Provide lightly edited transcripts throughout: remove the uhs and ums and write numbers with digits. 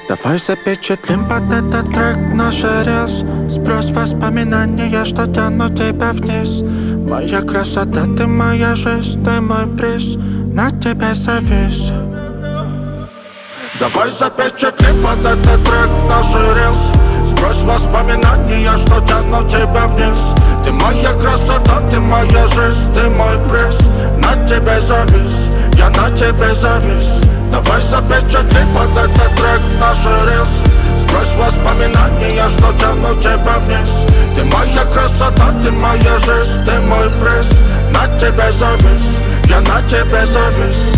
Давай запечатлим под этот трек наш рилс. Сброс воспоминания, что тянут тебя вниз. Моя красота, ты моя жизнь, ты мой приз. На тебе завис. Давай запечатлим под этот трек наш рилс. Сбрось воспоминания, что тянут тебя вниз. Ты моя красота, ты моя жизнь, ты мой приз. На тебе завис, я на тебе завис. Давай запечатлим под этот трек наш рилс. Сбрось воспоминания, что тянут тебя вниз. Ты моя красота, ты моя жизнь, ты мой приз. На тебе завис, я на тебе завис.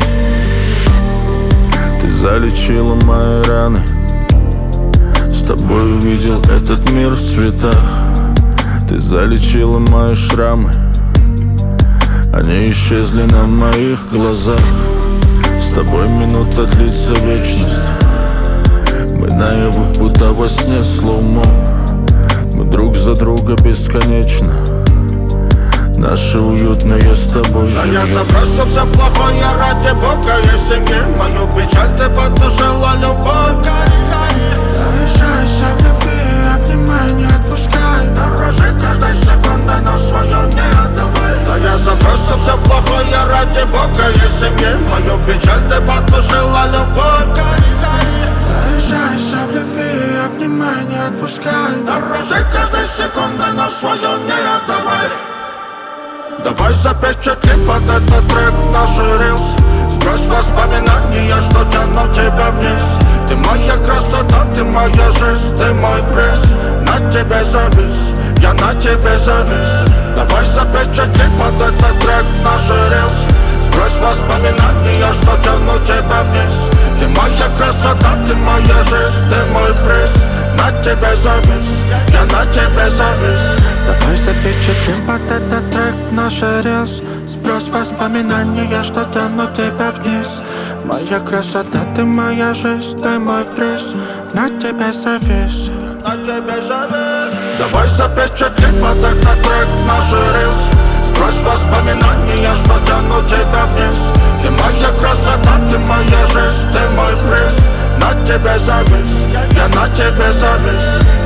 Ты залечила мои раны. С тобой увидел этот мир в цветах. Ты залечила мои шрамы. Они исчезли на моих глазах. С тобой минута длится вечность. Мы наяву, будто во сне слоумо. Мы друг за друга бесконечно. Наше уютное с тобой живет. Я забросил все плохое ради Бога и семьи. Мою печаль ты потушила любовь. Заезжайся в любви, обнимай, не отпускай. Дорожи каждой секундой, но свою не отдавай. Да я забросил все плохое ради Бога и семьи. Мою печаль ты потушила любовь. Заезжайся в любви, обнимай, не отпускай. Дорожи каждой секундой, но свою не отдавай. Давай запечатлим под этот трек наш рилс. Сбрось воспоминания, что тянут тебя вниз. Ты моя красота, ты моя жизнь, ты мой приз. На тебе завис, я на тебе завис. Давай запечатлим под этот трек наш рилс. Сбрось воспоминания, что тянут тебя вниз. Ты моя красота, ты моя жизнь, ты мой приз. На тебе завис, я на тебе завис. Давай запечатлим под этот трек наш рилс. Сброс воспоминания, что тянут тебя вниз. Моя красота, ты моя жизнь, ты мой приз. На тебе завис, на тебе завис. Давай запечатлим под этот трек наш рилс. Сбрось воспоминания, что тянут тебя вниз. Ты моя красота, ты моя жизнь, ты мой приз. На тебе завис, я на тебе завис.